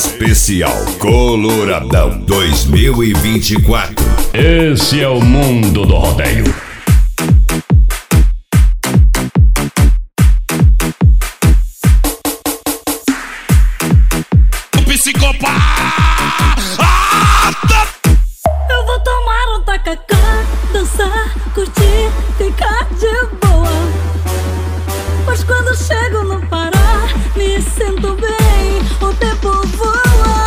Especial Coloradão 2024. Esse é o mundo do rodeio. Psicopata! Eu vou tomar um tacacá, dançar, curtir, ficar de boa. Mas quando chego no Pará, me sinto bem, o tempo voa.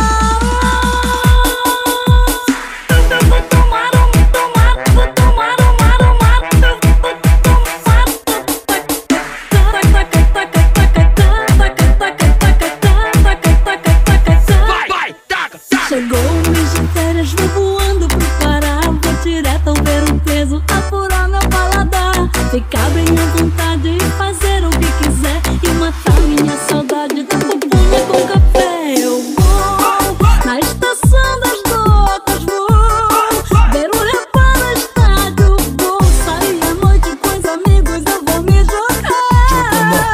Eu vou tomar Chegou o mês de férias, vou voando pro Pará. Vou direto ao ver um peso, apurar meu paladar. Ficar bem à vontade e fazer o que quiser e matar minha saudade da pupunha com café. Eu vou na estação das docas, vou ver o reparo no estádio. Vou sair à noite com os amigos, eu vou me jogar.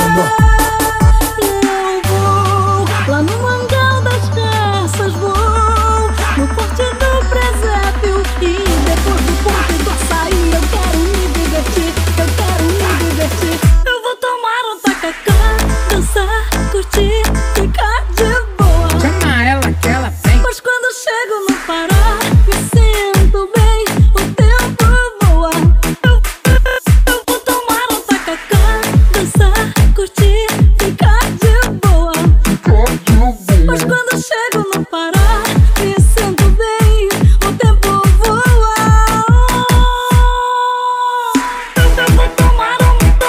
Eu vou lá no Mangal das Caças, vou no Forte do Presépio e depois do Ponte do Açaí. Eu quero me divertir, eu quero me divertir. Eu vou tomar um tacacá, dançar, curtir, ficar de boa. Chama ela que ela vem. Mas quando chego no Pará, me sinto bem, o tempo voa. Eu vou tomar um tacacá, dançar, curtir, ficar de boa. Mas quando chego no Pará, me sinto bem, o tempo voa. Eu vou tomar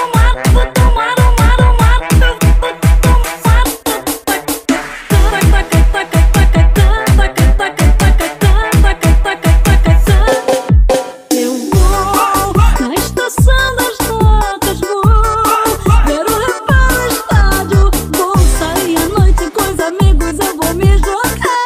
Eu vou na estação das docas, vou ver o reparo no estádio. Vou sair à noite com os amigos, eu vou me jogar.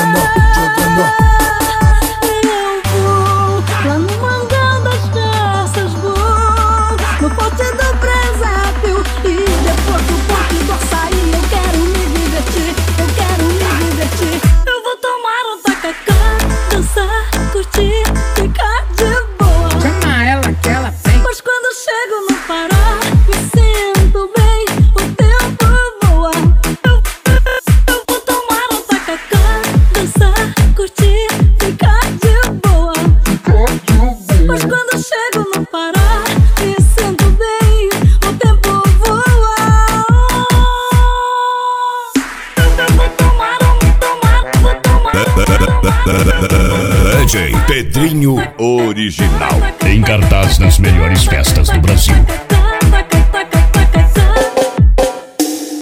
Eu vou lá no Mangal das Caças, vou no Forte do Presépio e depois do Ponte do Açaí. Eu quero me divertir, eu quero me divertir. Eu vou tomar um tacacá, dançar, curtir, ficar de boa. Chama ela que ela vem. Mas quando chego no Pará, me sinto bem, o tempo voa. Eu vou tomar um tacacá, dançar, curtir, ficar de boa. Mas quando chego no Pará, me sinto bem, o tempo voa. Eu vou tomar DJ Pedrinho Original. Em cartaz nas melhores festas do Brasil.